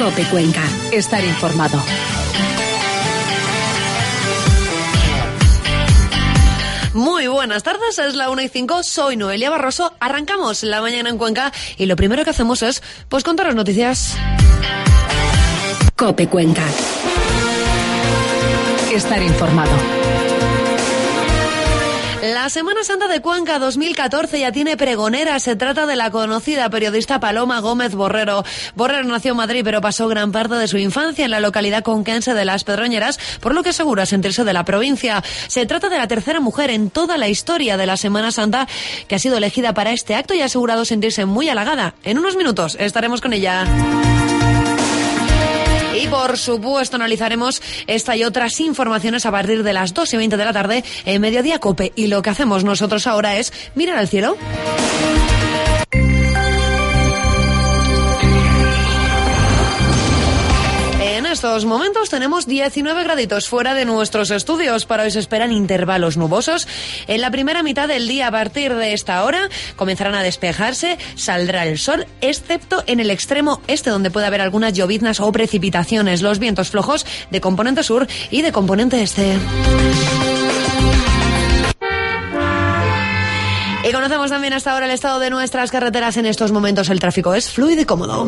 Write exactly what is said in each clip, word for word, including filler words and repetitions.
COPE Cuenca. Estar informado. Muy buenas tardes, es la una y cinco, soy Noelia Barroso, arrancamos la mañana en Cuenca y lo primero que hacemos es, pues, contaros noticias. COPE Cuenca. Estar informado. La Semana Santa de Cuenca dos mil catorce ya tiene pregonera. Se trata de la conocida periodista Paloma Gómez Borrero. Borrero nació en Madrid, pero pasó gran parte de su infancia en la localidad conquense de Las Pedroñeras, por lo que asegura sentirse de la provincia. Se trata de la tercera mujer en toda la historia de la Semana Santa que ha sido elegida para este acto y ha asegurado sentirse muy halagada. En unos minutos estaremos con ella. Y por supuesto analizaremos esta y otras informaciones a partir de las dos y veinte de la tarde en Mediodía COPE. Y lo que hacemos nosotros ahora es mirar al cielo. En estos momentos tenemos diecinueve graditos fuera de nuestros estudios. Para hoy se esperan intervalos nubosos. En la primera mitad del día, a partir de esta hora, comenzarán a despejarse, saldrá el sol, excepto en el extremo este, donde puede haber algunas lloviznas o precipitaciones. Los vientos flojos de componente sur y de componente este. Y conocemos también hasta ahora el estado de nuestras carreteras. En estos momentos el tráfico es fluido y cómodo.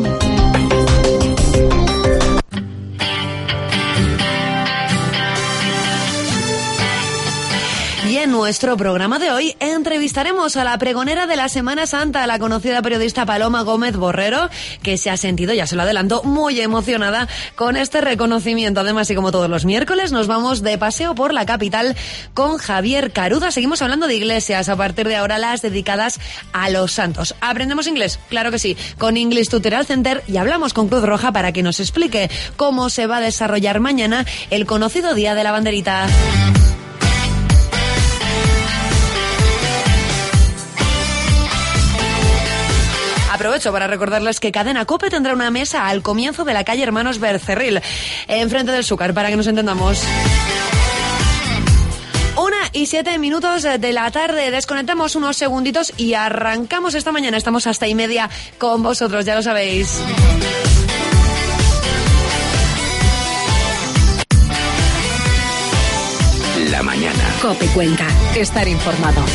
Y en nuestro programa de hoy entrevistaremos a la pregonera de la Semana Santa, la conocida periodista Paloma Gómez Borrero, que se ha sentido, ya se lo adelanto, muy emocionada con este reconocimiento. Además, y como todos los miércoles, nos vamos de paseo por la capital con Javier Caruda. Seguimos hablando de iglesias, a partir de ahora las dedicadas a los santos. ¿Aprendemos inglés? Claro que sí, con English Tutorial Center, y hablamos con Cruz Roja para que nos explique cómo se va a desarrollar mañana el conocido Día de la Banderita. Aprovecho para recordarles que Cadena COPE tendrá una mesa al comienzo de la calle Hermanos Bercerril, enfrente del Zúcar, para que nos entendamos. Una y siete minutos de la tarde, desconectamos unos segunditos y arrancamos esta mañana. Estamos hasta y media con vosotros, ya lo sabéis. La mañana. COPE Cuenca. Estar informado.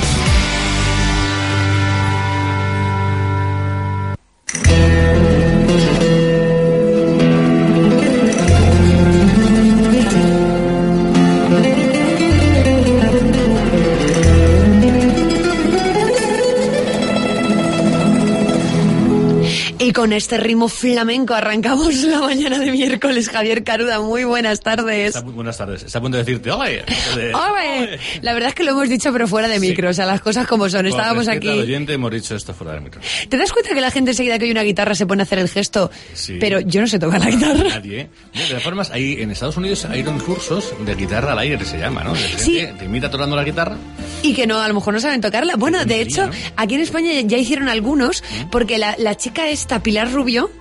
Y con este ritmo flamenco arrancamos la mañana de miércoles. Javier Caruda, muy buenas tardes. Está muy buenas tardes. Está a punto de decirte ¡ole! De, ¡ole! La verdad es que lo hemos dicho, pero fuera de micro. Sí. O sea, las cosas como son. Estábamos aquí. Al oyente hemos dicho esto fuera de micro. ¿Te das cuenta que la gente enseguida que hay una guitarra se pone a hacer el gesto? Sí. Pero yo no sé tocar la guitarra. Nadie. De todas formas, hay, en Estados Unidos hay unos cursos de guitarra al aire, se llama, ¿no? De gente sí. Te imita tocando la guitarra. Y que no, a lo mejor no saben tocarla. Bueno, de hecho, ¿no? Aquí en España ya hicieron algunos, porque la, la chica esta, Pilar Rubio,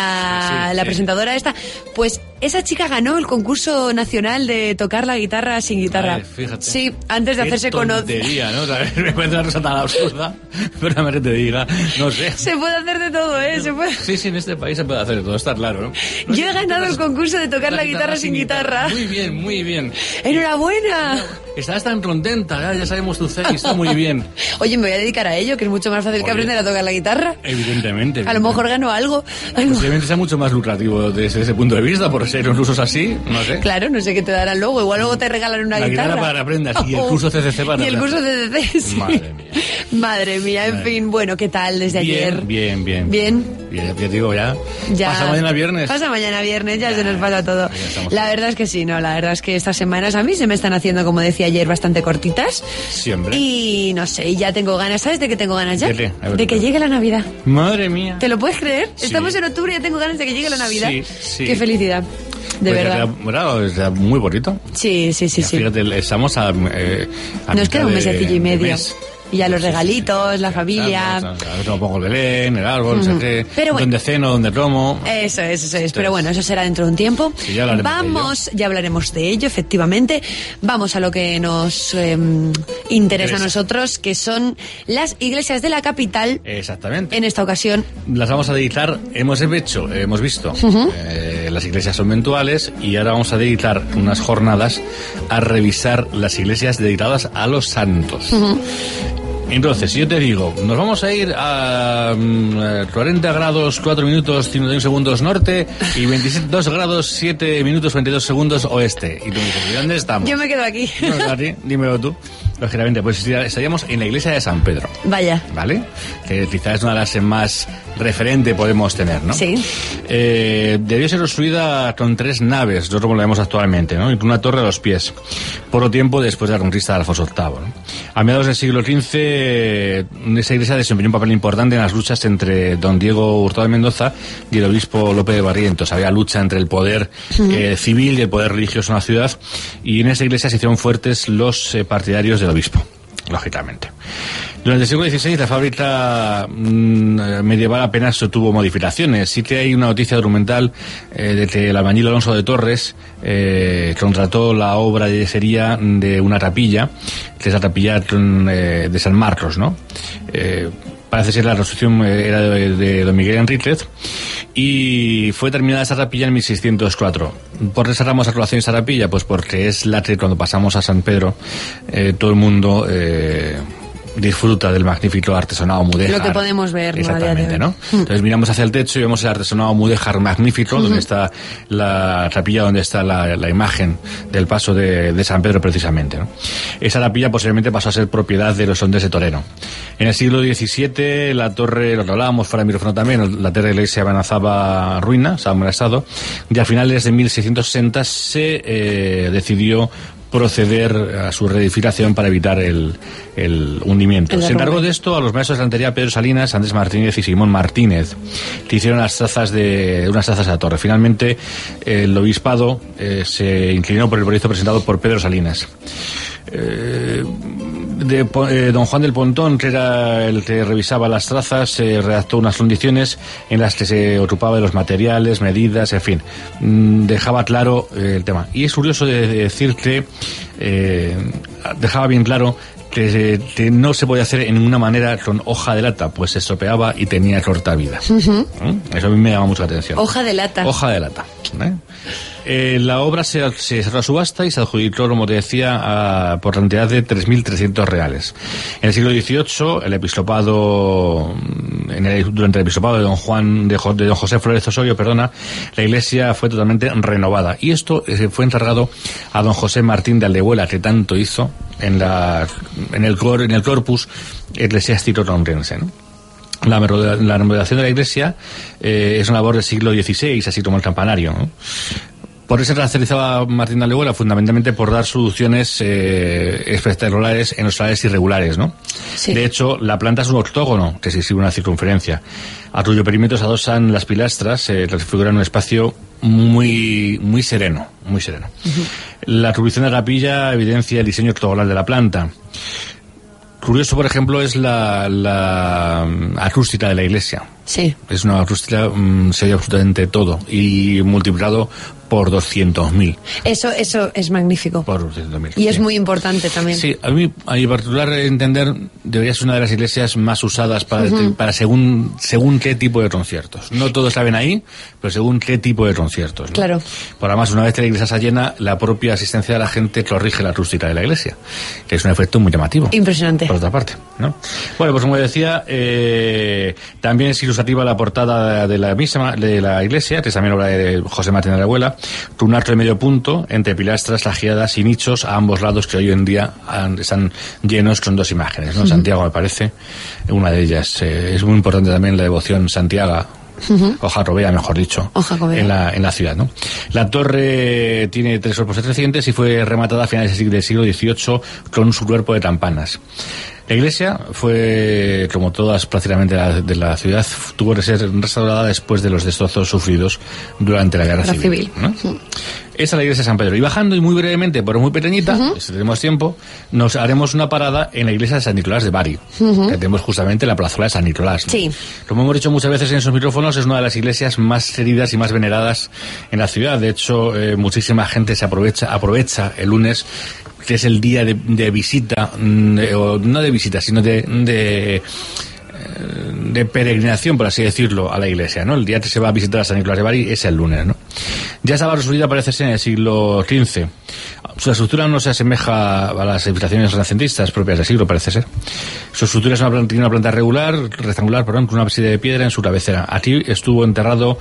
la, sí, la sí. presentadora esta, pues esa chica ganó el concurso nacional de tocar la guitarra sin guitarra. Vale, fíjate. Sí, antes de Qué hacerse conocida. ¿No? O sea, me parece una cosa tan absurda, pero a ver te diga, no sé. Se puede hacer de todo, ¿eh? Se puede... Sí, sí, en este país se puede hacer de todo, está claro, ¿no? no Yo he ganado el concurso de tocar la, la guitarra, guitarra sin guitarra. guitarra. Muy bien, muy bien. ¡Enhorabuena! Estás tan contenta, ya, ya sabemos tu C, está muy bien. Oye, me voy a dedicar a ello, que es mucho más fácil Oye, que aprender a tocar la guitarra. Evidentemente. evidentemente. A lo mejor gano algo. Posiblemente sea mucho más lucrativo desde ese punto de vista, por ser unos usos así, no sé. Claro, no sé qué te darán luego. Igual luego te regalan una la guitarra. La guitarra para aprendas y el curso C C C para Y el curso C C C, sí. Madre mía. Madre mía, en Madre fin. Bueno, ¿qué tal desde bien, ayer? Bien, bien. Bien. Bien, ya digo, ya. ya. Pasa mañana viernes. Pasa mañana viernes, ya, ya se nos pasa todo. La verdad es que sí, no, la verdad es que estas semanas a mí se me están haciendo, como decía ayer, bastante cortitas. Siempre. Y no sé, ya tengo ganas. ¿Sabes de qué tengo ganas ya? ¿De qué? A ver, de que llegue la Navidad. Madre mía. ¿Te lo puedes creer? Sí. Estamos en octubre y ya tengo ganas de que llegue la Navidad. Sí, sí. Qué felicidad. De pues verdad. Bueno, es muy bonito. Sí, sí, sí, ya, sí. Fíjate, estamos a, eh, a Nos queda un mesecillo y medio. Mes. Y ya los regalitos, la familia. Claro, claro, claro, pongo el Belén, el árbol, uh-huh. no sé qué, Pero bueno, donde ceno, donde como. Eso es, eso es. Pero bueno, eso será dentro de un tiempo. Sí, ya Vamos, ya hablaremos de ello, efectivamente. Vamos a lo que nos eh, interesa, interesa a nosotros, que son las iglesias de la capital. Exactamente. En esta ocasión. Las vamos a dedicar, hemos hecho, hemos visto, uh-huh. eh, las iglesias son mentuales y ahora vamos a dedicar unas jornadas a revisar las iglesias dedicadas a los santos. Uh-huh. Entonces, si yo te digo, nos vamos a ir a um, cuarenta grados, cuatro minutos, cincuenta y uno segundos norte y veintidós grados, siete minutos, cuarenta y dos segundos oeste. Y tú me dices, ¿dónde estamos? Yo me quedo aquí. No, aquí, dímelo tú. Lógicamente, pues estaríamos en la iglesia de San Pedro. Vaya. ¿Vale? Que quizás es una de las más referente podemos tener, ¿no? Sí. Eh, debió ser construida con tres naves, nosotros como lo vemos actualmente, ¿no? Y con una torre a los pies. Poco tiempo después de la conquista de Alfonso octavo, ¿no? A mediados del siglo quince, esa iglesia desempeñó un papel importante en las luchas entre don Diego Hurtado de Mendoza y el obispo Lope de Barrientos. Había lucha entre el poder eh, civil y el poder religioso en la ciudad, y en esa iglesia se hicieron fuertes los eh, partidarios del obispo, lógicamente. Durante el siglo dieciséis la fábrica mmm, medieval apenas tuvo modificaciones. Sí que hay una noticia documental eh, de que el albañil Alonso de Torres eh, contrató la obra de yesería de una capilla, que es la capilla eh, de San Marcos, ¿no? Eh, parece ser la construcción eh, era de, de don Miguel Enríquez, y fue terminada esa capilla en mil seiscientos cuatro. ¿Por qué sacamos a colación esa capilla? Pues porque es la que cuando pasamos a San Pedro eh, todo el mundo eh, disfruta del magnífico artesonado mudéjar. Lo que podemos ver, exactamente, ¿no? Entonces miramos hacia el techo y vemos el artesonado mudéjar magnífico, uh-huh. donde está la capilla, donde está la, la imagen del paso de, de San Pedro precisamente, ¿no? Esa capilla posteriormente pasó a ser propiedad de los condes de Toreno. En el siglo diecisiete la torre, lo que hablábamos fuera del micrófono también, la torre de la iglesia amenazaba ruina, estaba en mal estado, y a finales de mil seiscientos sesenta se eh, decidió proceder a su reedificación para evitar el, el hundimiento. El Se encargó de esto a los maestros de santería Pedro Salinas, Andrés Martínez y Simón Martínez, que hicieron las trazas de unas trazas a la torre. Finalmente, el obispado eh, se inclinó por el proyecto presentado por Pedro Salinas. Eh, de, eh, don Juan del Pontón, que era el que revisaba las trazas, eh, redactó unas condiciones en las que se ocupaba de los materiales, medidas, en fin, mm, dejaba claro eh, el tema. Y es curioso de, de decir que eh, dejaba bien claro que, que no se podía hacer en ninguna manera con hoja de lata, pues se estropeaba y tenía corta vida. Uh-huh. ¿Mm? Eso a mí me llama mucho la atención. Hoja de lata. Hoja de lata. ¿eh? Eh, la obra se, se cerró a subasta y se adjudicó, como te decía, a, por cantidad de tres mil trescientos reales. En el siglo dieciocho, el episcopado, en el, durante el episcopado de don Juan, de, de don José Flores Osorio, perdona, la iglesia fue totalmente renovada. Y esto eh, fue encargado a don José Martín de Aldehuela, que tanto hizo en la, en el cor, en el corpus eclesiástico tronquense, ¿no? La, la remodelación de la iglesia eh, es una labor del siglo dieciséis, así como el campanario, ¿no? Por eso se caracterizaba Martín de Aldehuela fundamentalmente por dar soluciones eh, espectaculares en los salares irregulares, ¿no? Sí. De hecho, la planta es un octógono que se sigue una circunferencia, a cuyo perímetro se adosan las pilastras, eh, que figuran un espacio muy muy sereno, muy sereno. Uh-huh. La atribución de la capilla evidencia el diseño octogonal de la planta. Curioso, por ejemplo, es la, la acústica de la iglesia. Sí. Es una acústica, um, se oye absolutamente todo y multiplicado por doscientos mil. Eso eso es magnífico. Por doscientos mil. Y sí. Es muy importante también. Sí, a mí, a mi particular entender, debería ser una de las iglesias más usadas para, uh-huh. para según según qué tipo de conciertos. No todos saben ahí, pero según qué tipo de conciertos, ¿no? Claro. Por además, una vez que la iglesia está llena, la propia asistencia de la gente corrige la acústica de la iglesia, que es un efecto muy llamativo. Impresionante. Por otra parte, ¿no? Bueno, pues como decía, eh, también es ilustrativa la portada de la misma, de la iglesia, que es también obra de José Martín de Aldehuela, con un arco de medio punto entre pilastras lajeadas y nichos a ambos lados que hoy en día han, están llenos con dos imágenes, ¿no? Uh-huh. Santiago, me parece, una de ellas. Eh, es muy importante también la devoción Santiago. Uh-huh. O Jacobea, mejor dicho, en la, en la ciudad, ¿no? La torre tiene tres cuerpos crecientes y fue rematada a finales del siglo dieciocho con su cuerpo de campanas. La iglesia fue, como todas prácticamente la, de la ciudad, tuvo que ser restaurada después de los destrozos sufridos durante la Guerra Civil. civil. ¿no? Uh-huh. Esa es la iglesia de San Pedro. Y bajando, y muy brevemente, pero muy pequeñita, uh-huh. si tenemos tiempo, nos haremos una parada en la iglesia de San Nicolás de Bari, uh-huh. que tenemos justamente en la plazuela de San Nicolás. ¿no? Sí. Como hemos dicho muchas veces en esos micrófonos, es una de las iglesias más queridas y más veneradas en la ciudad. De hecho, eh, muchísima gente se aprovecha, aprovecha el lunes, que es el día de, de visita, de, o no de visita, sino de, de, de peregrinación, por así decirlo, a la iglesia, ¿no? El día que se va a visitar a San Nicolás de Bari es el lunes, ¿no? Ya estaba resolvida, parece ser, en el siglo quince. Su estructura no se asemeja a las edificaciones renacentistas propias del siglo, parece ser. Su estructura es una planta, tiene una planta regular, rectangular, perdón, con una ábside de piedra en su cabecera. Aquí estuvo enterrado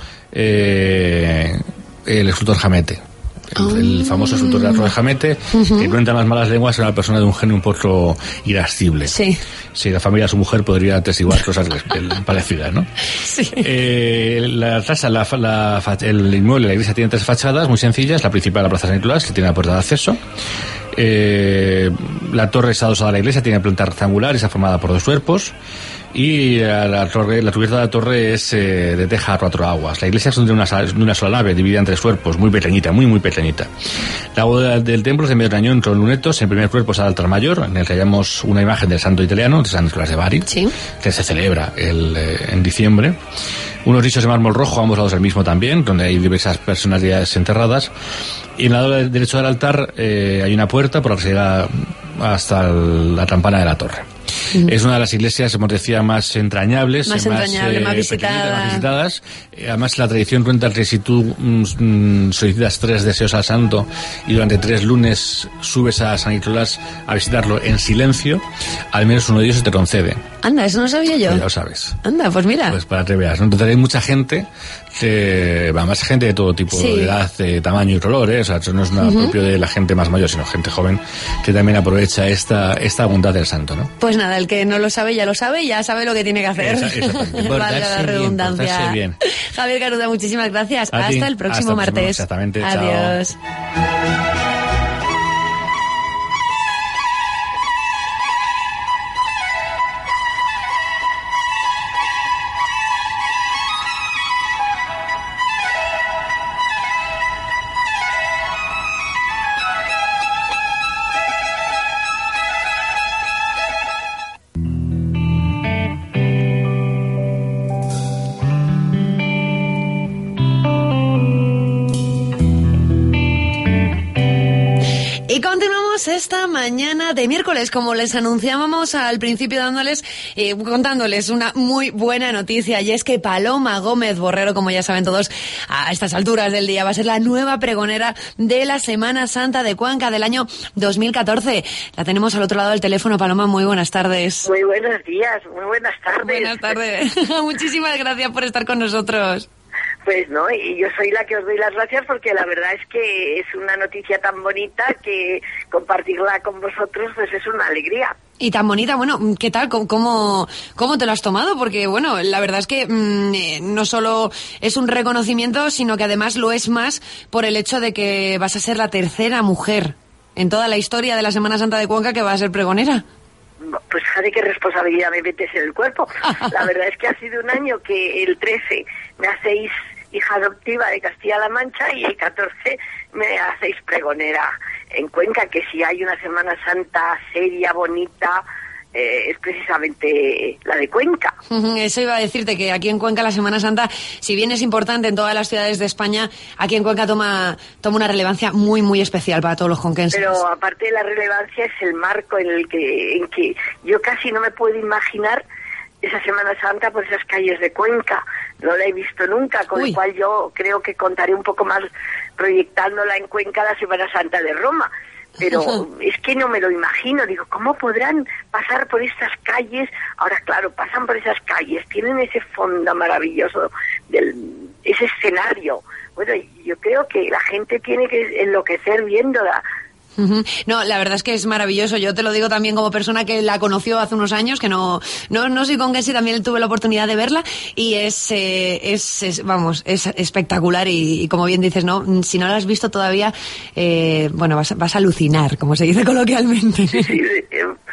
eh, el escultor Jamete. El, oh. el famoso escultor de Arroyo de Jamete, uh-huh. que cuenta las malas lenguas, era una persona de un genio un poco irascible. Sí. Si la familia de su mujer podría atestiguar cosas parecidas, ¿no? Sí. Eh, la casa, la, la, el inmueble, la iglesia tiene tres fachadas muy sencillas. La principal, la Plaza San Nicolás, que tiene la puerta de acceso. Eh, la torre está adosada a la iglesia, tiene planta rectangular y está formada por dos cuerpos. Y la torre, la cubierta de la torre es eh, de teja a cuatro aguas. La iglesia es de una, de una sola nave, dividida en tres cuerpos, muy pequeñita, muy muy pequeñita. La bóveda del templo es de medio cañón con lunetos. En el primer cuerpo es el altar mayor, en el que hallamos una imagen del santo italiano, de San Nicolás de Bari, sí. que se celebra el, eh, en diciembre. Unos nichos de mármol rojo, ambos lados del mismo también, donde hay diversas personalidades enterradas. Y en el lado derecho del altar eh, hay una puerta por la que se llega hasta el, la campana de la torre. Mm. Es una de las iglesias, como decía, más entrañables, más, más, entrañable, eh, más, visitada. más visitadas. Eh, además, la tradición cuenta que si tú mm, solicitas tres deseos al santo y durante tres lunes subes a San Nicolás a visitarlo en silencio, al menos uno de ellos se te concede. Anda, eso no sabía yo. Pues ya lo sabes. Anda, pues mira. Pues para que veas, ¿no? Entonces hay mucha gente, que, va, más gente de todo tipo, sí. de edad, de tamaño y color, ¿eh? O sea, eso no es nada uh-huh. propio de la gente más mayor, sino gente joven que también aprovecha esta, esta bondad del santo, ¿no? Pues nada, el que no lo sabe ya lo sabe, ya sabe lo que tiene que hacer. Exactamente. Valga la redundancia. Bien, bien. Javier Caruda, muchísimas gracias. A hasta ti, el próximo hasta martes. Exactamente. Adiós. Chao. Esta mañana de miércoles, como les anunciábamos al principio, dándoles, eh, contándoles una muy buena noticia, y es que Paloma Gómez Borrero, como ya saben todos, a estas alturas del día va a ser la nueva pregonera de la Semana Santa de Cuenca del año dos mil catorce. La tenemos al otro lado del teléfono. Paloma, muy buenas tardes. Muy buenos días, muy buenas tardes. Buenas tardes. Muchísimas gracias por estar con nosotros. Pues no, y yo soy la que os doy las gracias porque la verdad es que es una noticia tan bonita que compartirla con vosotros pues es una alegría. Y tan bonita, bueno, ¿qué tal? ¿Cómo, cómo te lo has tomado? Porque, bueno, la verdad es que mmm, no solo es un reconocimiento, sino que además lo es más por el hecho de que vas a ser la tercera mujer en toda la historia de la Semana Santa de Cuenca que va a ser pregonera. Pues fíjate qué responsabilidad me metes en el cuerpo. La verdad es que ha sido un año que el trece me hacéis hija adoptiva de Castilla-La Mancha y el catorce me hacéis pregonera en Cuenca, que si hay una Semana Santa seria, bonita, eh, es precisamente la de Cuenca. Eso iba a decirte, que aquí en Cuenca la Semana Santa, si bien es importante en todas las ciudades de España, aquí en Cuenca toma toma una relevancia muy, muy especial para todos los conquenses. Pero aparte de la relevancia es el marco en el que, en que yo casi no me puedo imaginar esa Semana Santa por esas calles de Cuenca. No la he visto nunca, con Uy. lo cual yo creo que contaré un poco más proyectándola en Cuenca la Semana Santa de Roma. Pero es que no me lo imagino. Digo, ¿cómo podrán pasar por estas calles? Ahora, claro, pasan por esas calles, tienen ese fondo maravilloso, del ese escenario. Bueno, yo creo que la gente tiene que enloquecer viéndola. Uh-huh. No, la verdad es que es maravilloso. Yo te lo digo también como persona que la conoció hace unos años, que no no no soy conquense, también tuve la oportunidad de verla, y es eh, es, es vamos es espectacular, y, y como bien dices, no, si no la has visto todavía, eh, bueno, vas vas a alucinar, como se dice coloquialmente. Sí, sí, eh,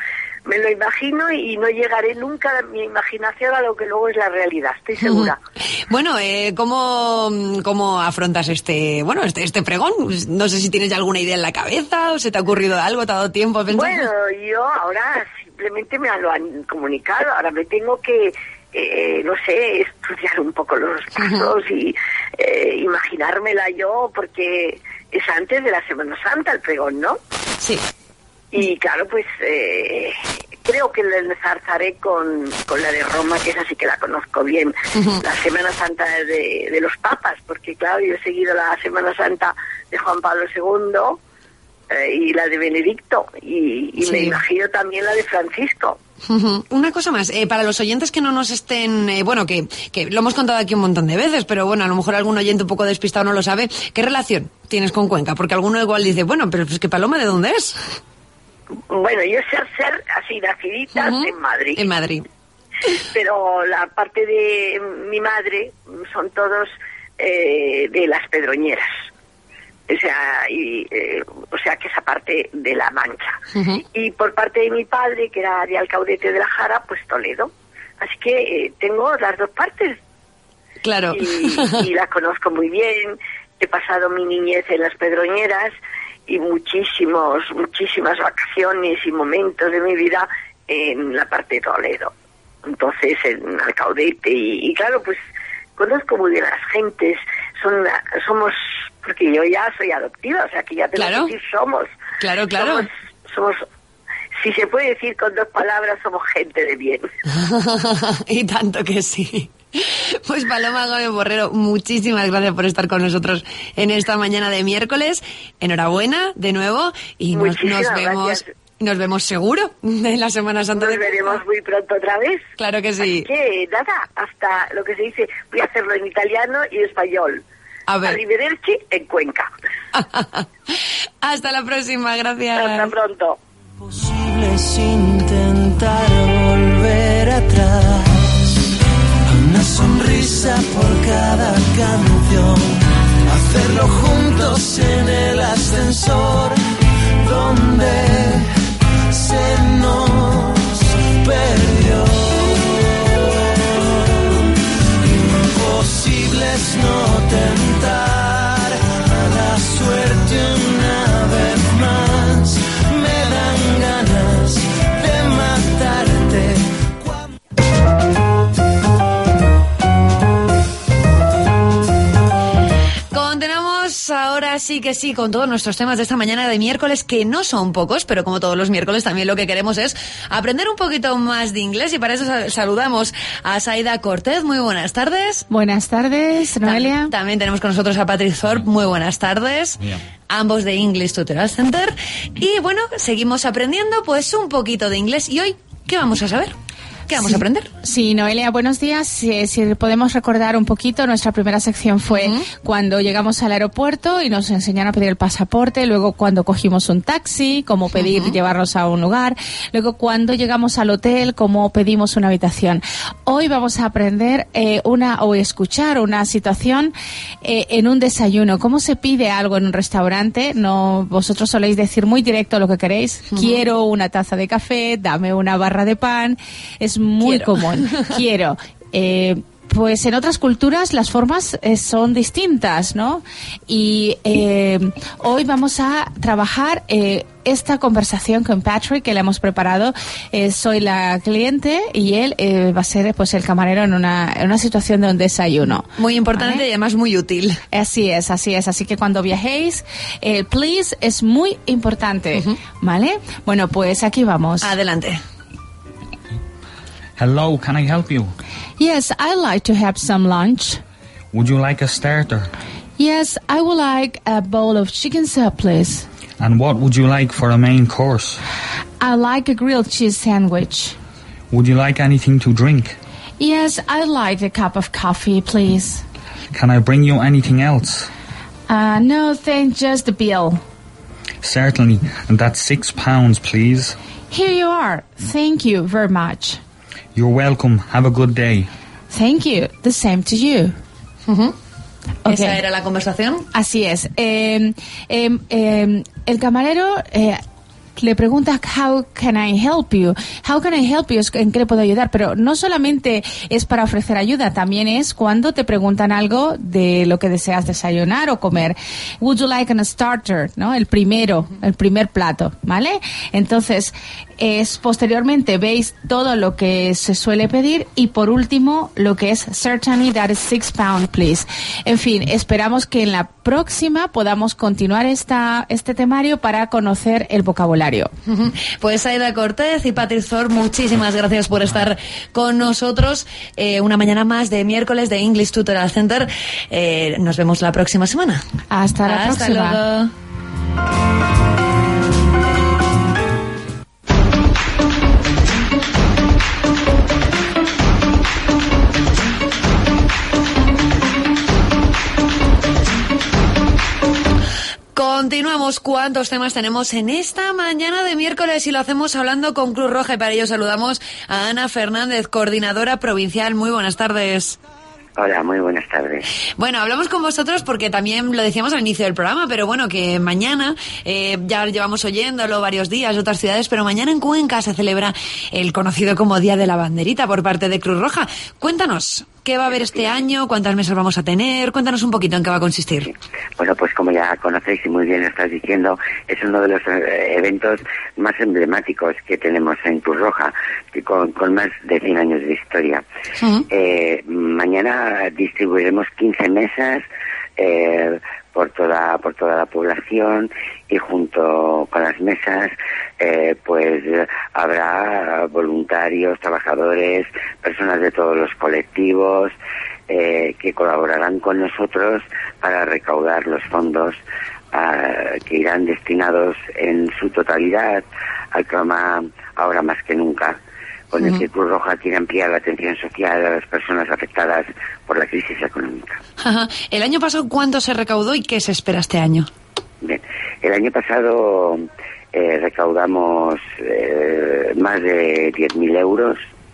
me lo imagino y no llegaré nunca a mi imaginación a lo que luego es la realidad, estoy segura. Bueno, eh, ¿cómo, ¿cómo afrontas este bueno este, este pregón? No sé si tienes ya alguna idea en la cabeza o se te ha ocurrido algo, te ha dado tiempo a pensar. Bueno, yo ahora simplemente me lo han comunicado, ahora me tengo que, eh, no sé, estudiar un poco los pasos uh-huh. y eh, imaginármela yo, porque es antes de la Semana Santa el pregón, ¿no? Sí. Y claro, pues eh, creo que le enzarzaré con, con la de Roma, que esa sí que la conozco bien, uh-huh. la Semana Santa de, de los papas, porque claro, yo he seguido la Semana Santa de Juan Pablo segundo eh, y la de Benedicto, y, y sí. me imagino también la de Francisco. Uh-huh. Una cosa más, eh, para los oyentes que no nos estén, eh, bueno, que, que lo hemos contado aquí un montón de veces, pero bueno, a lo mejor algún oyente un poco despistado no lo sabe, ¿qué relación tienes con Cuenca? Porque alguno igual dice, bueno, pero es que Paloma, ¿de dónde es? Bueno, yo sé ser así, nacidita uh-huh. en Madrid. En Madrid. Pero la parte de mi madre son todos eh, de las Pedroñeras. O sea, y, eh, o sea que esa parte de La Mancha. Uh-huh. Y por parte de mi padre, que era de Alcaudete de la Jara, pues Toledo. Así que eh, tengo las dos partes. Claro. Y, y la conozco muy bien. He pasado mi niñez en las Pedroñeras y muchísimos, muchísimas vacaciones y momentos de mi vida en la parte de Toledo. Entonces, en Alcaudete, y, y claro, pues conozco muy bien a las gentes, son, somos, porque yo ya soy adoptiva, o sea que ya tengo claro. que decir somos. Claro, claro. Somos, somos, si se puede decir con dos palabras, somos gente de bien. Y tanto que sí. Pues Paloma Gómez Borrero, muchísimas gracias por estar con nosotros en esta mañana de miércoles. Enhorabuena de nuevo y nos, nos vemos gracias. Nos vemos seguro en la Semana Santa. Nos de veremos Cuenca. Muy pronto otra vez. Claro que sí. Así que nada, hasta lo que se dice, voy a hacerlo en italiano y español. A ver. Arrivederci en Cuenca. Hasta la próxima, gracias. Hasta pronto. Posible es intentar volver atrás. Una sonrisa por cada canción, hacerlo juntos en el ascensor donde se nos perdió. Imposible es no tentar a la suerte una vez más, me dan ganas de matarte. Ahora sí que sí, con todos nuestros temas de esta mañana de miércoles, que no son pocos, pero como todos los miércoles también lo que queremos es aprender un poquito más de inglés, y para eso saludamos a Saida Cortez. Muy buenas tardes. Buenas tardes, Noelia. Tam- también tenemos con nosotros a Patrick Thorpe. Muy buenas tardes. Bien. Ambos de English Tutorial Center. Y bueno, seguimos aprendiendo pues un poquito de inglés. Y hoy, ¿qué vamos a saber? ¿Qué vamos sí, a aprender? Sí, Noelia, buenos días. Si, si podemos recordar un poquito, nuestra primera sección fue uh-huh. cuando llegamos al aeropuerto y nos enseñaron a pedir el pasaporte, luego cuando cogimos un taxi, cómo pedir uh-huh. llevarnos a un lugar, luego cuando llegamos al hotel, cómo pedimos una habitación. Hoy vamos a aprender eh, una o escuchar una situación eh, en un desayuno. ¿Cómo se pide algo en un restaurante? No, vosotros soléis decir muy directo lo que queréis. Uh-huh. Quiero una taza de café, dame una barra de pan. Es muy Quiero. común. Quiero. Eh, pues en otras culturas las formas eh, son distintas, ¿no? Y eh, hoy vamos a trabajar eh, esta conversación con Patrick, que le hemos preparado. Eh, soy la cliente y él eh, va a ser pues el camarero en una, en una situación de un desayuno. Muy importante, ¿vale? Y además muy útil. Así es, así es. Así que cuando viajéis, el please es muy importante, uh-huh. ¿vale? Bueno, pues aquí vamos. Adelante. Hello, can I help you? Yes, I'd like to have some lunch. Would you like a starter? Yes, I would like a bowl of chicken soup, please. And what would you like for a main course? I'd like a grilled cheese sandwich. Would you like anything to drink? Yes, I'd like a cup of coffee, please. Can I bring you anything else? Uh, no, thanks, just the bill. Certainly, and that's six pounds, please. Here you are. Thank you very much. You're welcome. Have a good day. Thank you. The same to you. Uh-huh. Okay. ¿Esa era la conversación? Así es. Eh, eh, eh, el camarero eh, le pregunta how can I help you, how can I help you, en qué le puedo ayudar, pero no solamente es para ofrecer ayuda, también es cuando te preguntan algo de lo que deseas desayunar o comer. Would you like a starter, ¿no? El primero, el primer plato, ¿vale? Entonces, es posteriormente veis todo lo que se suele pedir y por último lo que es certainly that is six pound please. En fin, esperamos que en la próxima podamos continuar esta este temario para conocer el vocabulario. Pues Aida Cortez y Patrick Thorpe, muchísimas gracias por estar con nosotros eh, una mañana más de miércoles de English Tutorial Center. Eh, nos vemos la próxima semana. Hasta la Hasta próxima. Luego. Continuamos. ¿Cuántos temas tenemos en esta mañana de miércoles? Y lo hacemos hablando con Cruz Roja y para ello saludamos a Ana Fernández, coordinadora provincial. Muy buenas tardes. Hola, muy buenas tardes. Bueno, hablamos con vosotros porque también lo decíamos al inicio del programa, pero bueno, que mañana, eh, ya llevamos oyéndolo varios días de otras ciudades, pero mañana en Cuenca se celebra el conocido como Día de la Banderita por parte de Cruz Roja. Cuéntanos, ¿qué va a haber este año? ¿Cuántas mesas vamos a tener? Cuéntanos un poquito en qué va a consistir. Sí. Bueno, pues como ya conocéis y muy bien lo estás diciendo, es uno de los eh, eventos más emblemáticos que tenemos en Cruz Roja, que con, con más de cien años de historia. Uh-huh. Eh, mañana distribuiremos quince mesas eh, por toda por toda la población y junto con las mesas eh, pues habrá voluntarios, trabajadores, personas de todos los colectivos eh, que colaborarán con nosotros para recaudar los fondos uh, que irán destinados en su totalidad al programa Ahora Más que Nunca, con el que Cruz Roja quiere ampliar la atención social a las personas afectadas por la crisis económica. Ajá. El año pasado, ¿cuánto se recaudó y qué se espera este año? Bien, el año pasado eh, recaudamos eh, más de diez mil euros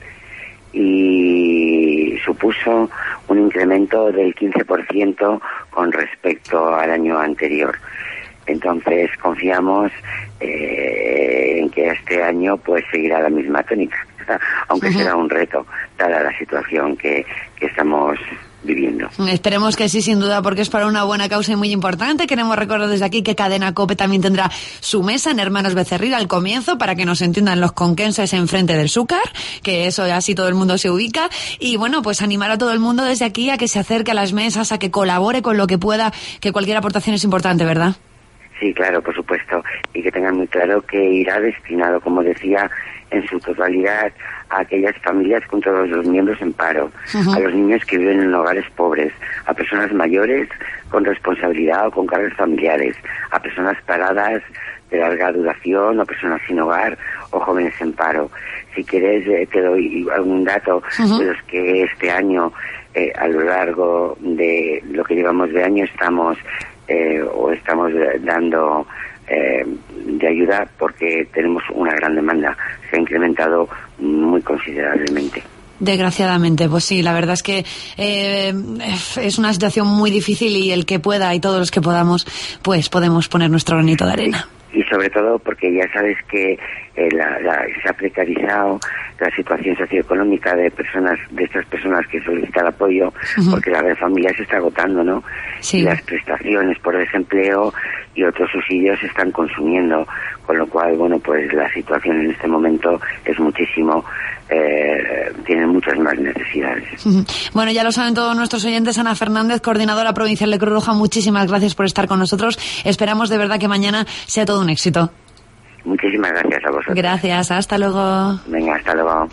y supuso un incremento del quince por ciento con respecto al año anterior. Entonces confiamos eh, en que este año pues seguirá la misma tónica, aunque uh-huh. será un reto dada la situación que, que estamos viviendo. Esperemos que sí, sin duda, porque es para una buena causa y muy importante. Queremos recordar desde aquí que Cadena COPE también tendrá su mesa en Hermanos Becerril al comienzo, para que nos entiendan los conquenses enfrente del Zúcar, que eso así todo el mundo se ubica. Y bueno, pues animar a todo el mundo desde aquí a que se acerque a las mesas, a que colabore con lo que pueda, que cualquier aportación es importante, ¿verdad? Sí, claro, por supuesto, y que tengan muy claro que irá destinado, como decía, en su totalidad a aquellas familias con todos los miembros en paro, uh-huh. a los niños que viven en hogares pobres, a personas mayores con responsabilidad o con cargas familiares, a personas paradas de larga duración o personas sin hogar o jóvenes en paro. Si quieres, eh, te doy algún dato uh-huh. de los que este año, eh, a lo largo de lo que llevamos de año, estamos Eh, o estamos dando eh, de ayuda, porque tenemos una gran demanda. Se ha incrementado muy considerablemente. Desgraciadamente, pues sí, la verdad es que eh, es una situación muy difícil y el que pueda y todos los que podamos, pues podemos poner nuestro granito de arena. Y sobre todo porque ya sabes que eh, la, la, se ha precarizado la situación socioeconómica de personas, de estas personas que solicitan apoyo, uh-huh. porque la red familiar se está agotando, ¿no? Sí. Y las prestaciones por desempleo y otros subsidios se están consumiendo, con lo cual, bueno, pues la situación en este momento es muchísimo, eh, tienen muchas más necesidades. Uh-huh. Bueno, ya lo saben todos nuestros oyentes. Ana Fernández, coordinadora provincial de Cruz Roja, muchísimas gracias por estar con nosotros. Esperamos de verdad que mañana sea todo un éxito. Muchísimas gracias a vosotros. Gracias, hasta luego. Venga, hasta luego.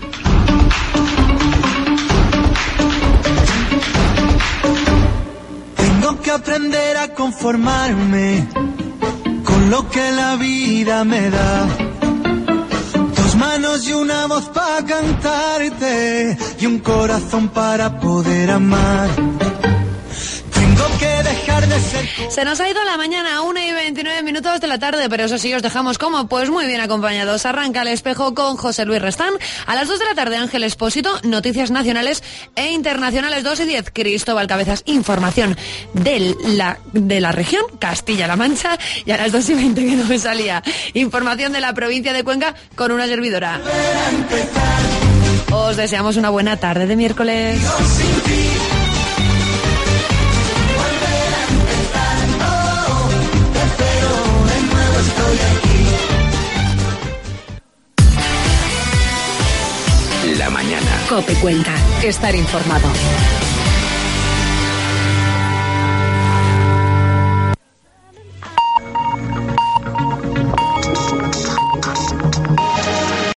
Tengo que aprender a conformarme con lo que la vida me da. Dos manos y una voz para cantarte y un corazón para poder amar. Tengo tengo que dejar de ser. Se nos ha ido la mañana, una y veintinueve minutos de la tarde, pero eso sí, os dejamos como, pues muy bien acompañados. Arranca El Espejo con José Luis Restán. A las dos de la tarde, Ángel Expósito, noticias nacionales e internacionales. Dos y diez, Cristóbal Cabezas, información de la, de la región, Castilla-La Mancha. Y a las dos y veinte, que no me salía, información de la provincia de Cuenca con una servidora. Os deseamos una buena tarde de miércoles. La mañana. COPE Cuenca. Estar informado.